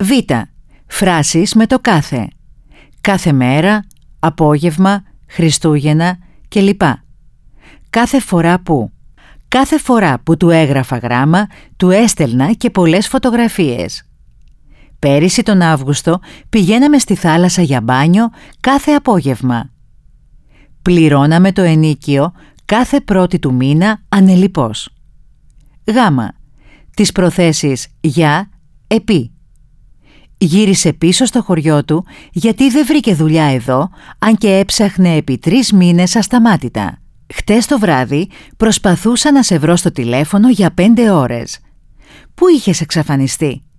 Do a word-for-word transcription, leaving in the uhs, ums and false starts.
Β. Φράσεις με το κάθε. Κάθε μέρα, απόγευμα, Χριστούγεννα κλπ. Κάθε φορά που. Κάθε φορά που του έγραφα γράμμα, του έστελνα και πολλές φωτογραφίες. Πέρυσι τον Αύγουστο πηγαίναμε στη θάλασσα για μπάνιο κάθε απόγευμα. Πληρώναμε το ενίκιο κάθε πρώτη του μήνα ανελιπώς. Γ. Τις προθέσεις για, επί. Γύρισε πίσω στο χωριό του γιατί δεν βρήκε δουλειά εδώ, αν και έψαχνε επί τρεις μήνες ασταμάτητα. Χτες το βράδυ προσπαθούσα να σε βρω στο τηλέφωνο για πέντε ώρες. Πού είχες εξαφανιστεί?